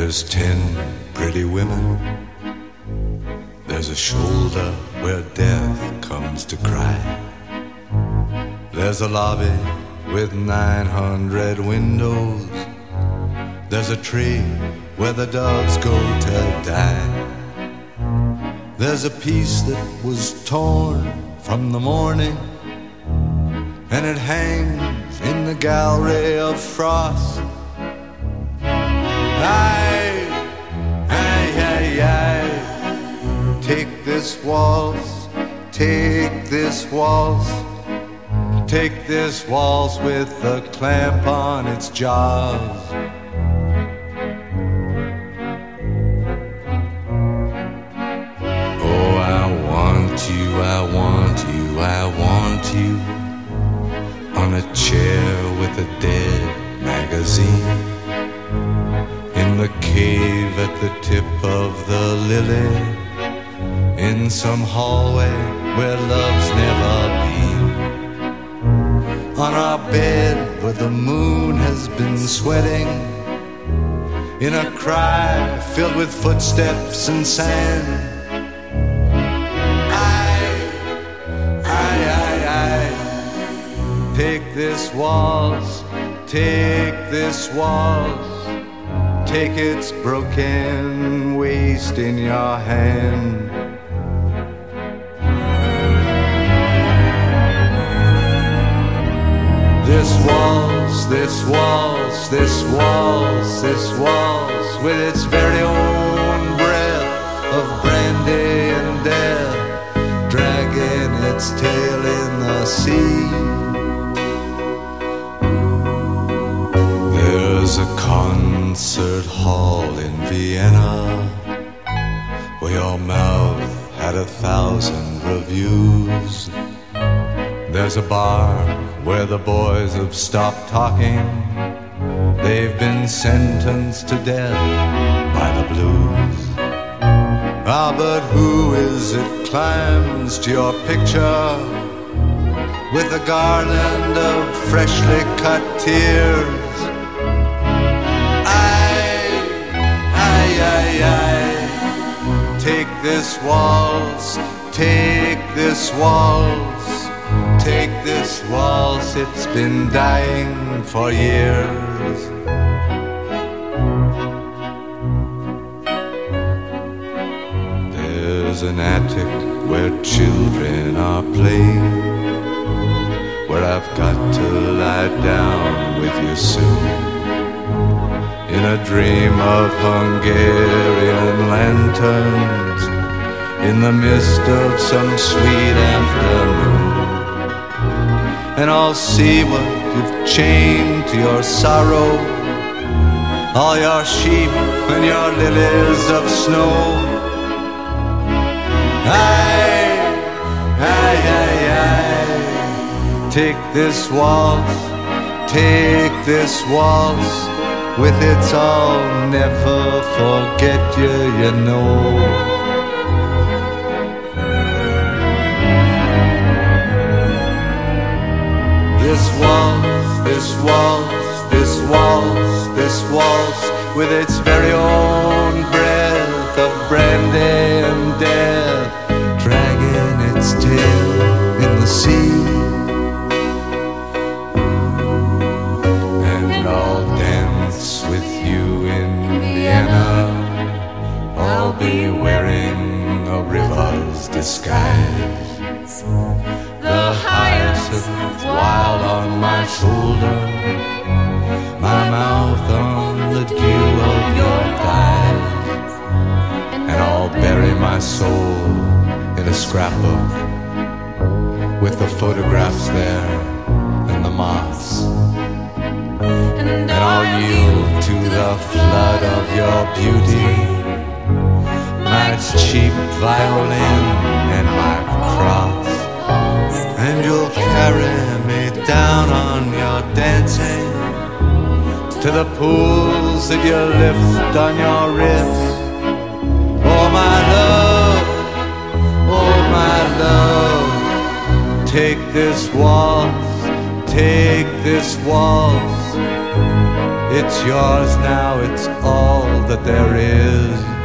There's 10 pretty women. There's a shoulder where death comes to cry. There's a lobby with 900 windows. There's a tree where the doves go to die. There's a piece that was torn from the morning, and it hangs in the gallery of frost. Aye, aye, aye, aye. Take this waltz, take this waltz, take this waltz with a clamp on its jaws. Oh, I want you, I want you, I want you on a chair with a dead magazine, in the cave at the tip of the lily, in some hallway where love's never been, on our bed where the moon has been sweating, in a cry filled with footsteps and sand. Take this waltz, take this waltz, take its broken waist in your hand. This waltz, this waltz, this waltz, this waltz, with its very own breath of brandy and death, dragging its tail in the sea. There's a concert hall in Vienna where your mouth had 1,000 reviews. There's a bar where the boys have stopped talking. They've been sentenced to death by the blues. Ah, but who is it climbs to your picture with a garland of freshly cut tears? Take this waltz, take this waltz, take this waltz, it's been dying for years. There's an attic where children are playing, where I've got to lie down with you soon, in a dream of Hungarian lanterns, in the mist of some sweet afternoon. And I'll see what you've chained to your sorrow, all your sheep and your lilies of snow. Aye, aye, aye, aye. Take this waltz, take this waltz, with its I'll never forget you, you know. This waltz, this waltz, this waltz, this waltz, with its very own breath of brandy and death, dragging its tail in the sea. And I'll dance with you in Vienna, I'll be wearing a river's disguise, the hyacinth wild on my shoulder, my mouth on the dew of your thighs. And I'll bury my soul in a scrapbook with the photographs there and the moths. And I'll yield to the flood of your beauty, my cheap violin and my cross. And you'll carry me down on your dancing to the pools that you lift on your wrist. Oh my love, oh my love, take this waltz, take this waltz, It's yours now, it's all that there is.